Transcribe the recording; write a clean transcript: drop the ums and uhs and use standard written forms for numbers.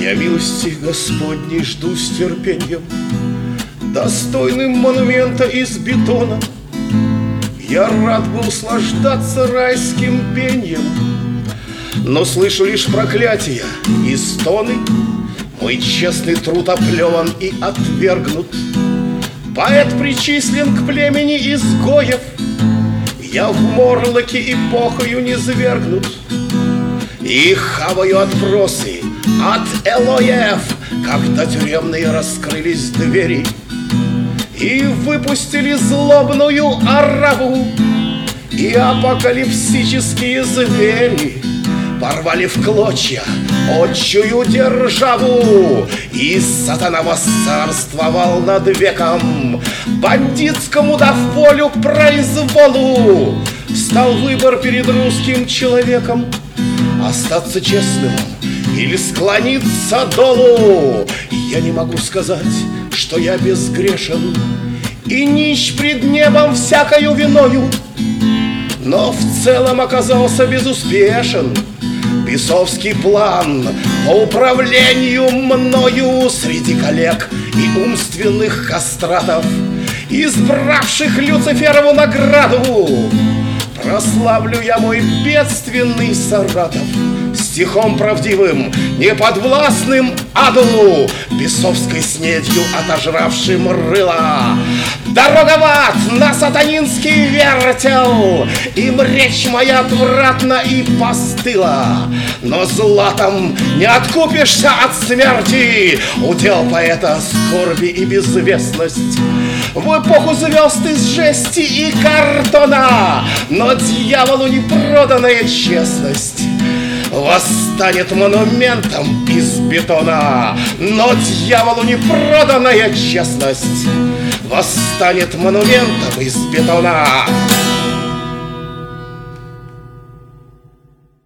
Я милости Господней жду с терпением, достойным монумента из бетона. Я рад бы услаждаться райским пеньем, но слышу лишь проклятия и стоны. Мой честный труд оплеван и отвергнут. Поэт причислен к племени изгоев. Я в морлоке эпохою низвергнут. И хаваю отбросы от элоев, когда тюремные раскрылись двери и выпустили злобную ораву. И апокалипсические звери порвали в клочья отчую державу. И сатана восцарствовал над веком, бандитскому дав волю произволу. Стал выбор перед русским человеком: остаться честным или склониться долу. Я не могу сказать, что я безгрешен и нищ пред небом всякою виною, но в целом оказался безуспешен бесовский план по управлению мною среди коллег и умственных кастратов, избравших Люциферову награду. Прославлю я мой бедственный Саратов стихом правдивым, неподвластным аду, бесовской снедью отожравшим рыла. Дорога в ад на сатанинский вертел, им речь моя отвратна и постыла. Но златом не откупишься от смерти, удел поэта скорби и безвестность. В эпоху звезд из жести и картона, но дьяволу не проданная честность восстанет монументом из бетона. Но дьяволу не проданная честность восстанет монументом из бетона.